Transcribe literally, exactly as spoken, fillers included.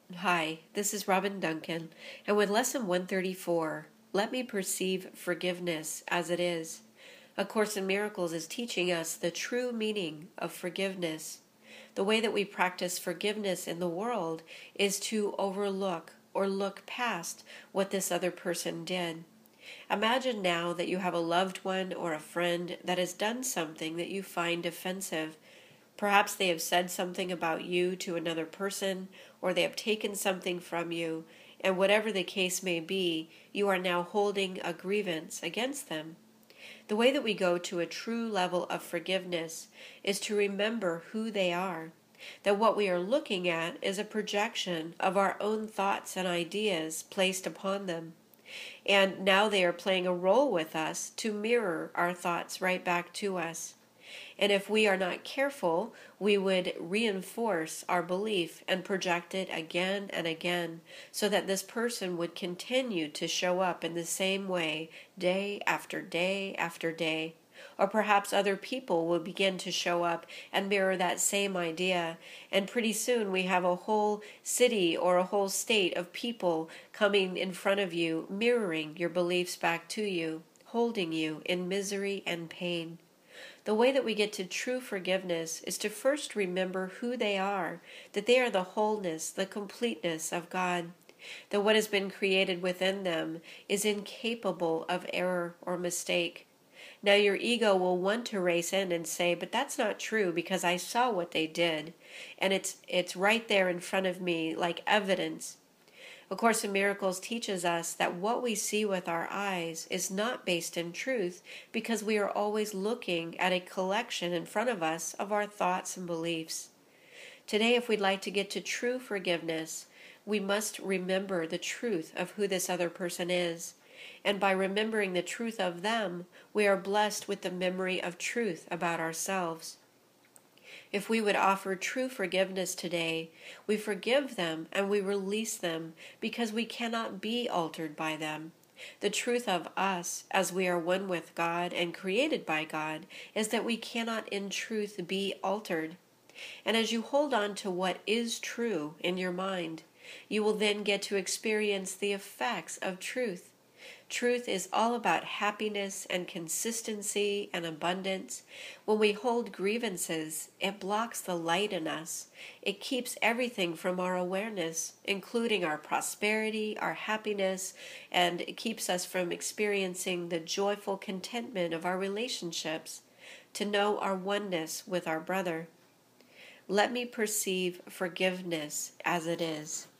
Hi, this is Robin Duncan, and with Lesson one thirty-four, Let Me Perceive Forgiveness as It Is. A Course in Miracles is teaching us the true meaning of forgiveness. The way that we practice forgiveness in the world is to overlook or look past what this other person did. Imagine now that you have a loved one or a friend that has done something that you find offensive. Perhaps they have said something about you to another person, or they have taken something from you, and whatever the case may be, you are now holding a grievance against them. The way that we go to a true level of forgiveness is to remember who they are, that what we are looking at is a projection of our own thoughts and ideas placed upon them. And now they are playing a role with us to mirror our thoughts right back to us. And if we are not careful, we would reinforce our belief and project it again and again, so that this person would continue to show up in the same way day after day after day. Or perhaps other people will begin to show up and mirror that same idea, and pretty soon we have a whole city or a whole state of people coming in front of you, mirroring your beliefs back to you, holding you in misery and pain. The way that we get to true forgiveness is to first remember who they are, that they are the wholeness, the completeness of God, that what has been created within them is incapable of error or mistake. Now your ego will want to race in and say, but that's not true because I saw what they did, and it's it's right there in front of me like evidence. A Course in Miracles teaches us that what we see with our eyes is not based in truth because we are always looking at a collection in front of us of our thoughts and beliefs. Today, if we'd like to get to true forgiveness, we must remember the truth of who this other person is. And by remembering the truth of them, we are blessed with the memory of truth about ourselves. If we would offer true forgiveness today, we forgive them and we release them because we cannot be altered by them. The truth of us, as we are one with God and created by God, is that we cannot in truth be altered. And as you hold on to what is true in your mind, you will then get to experience the effects of truth. Truth is all about happiness and consistency and abundance. When we hold grievances, it blocks the light in us. It keeps everything from our awareness, including our prosperity, our happiness, and it keeps us from experiencing the joyful contentment of our relationships, to know our oneness with our brother. Let me perceive forgiveness as it is.